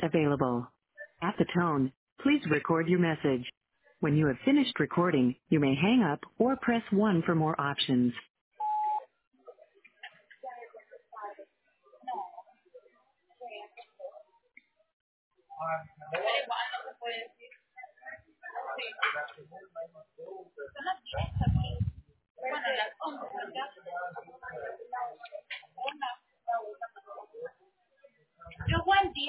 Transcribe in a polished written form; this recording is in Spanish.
available. At the tone, please record your message. When you have finished recording, you may hang up or press 1 for more options. Yo buen día.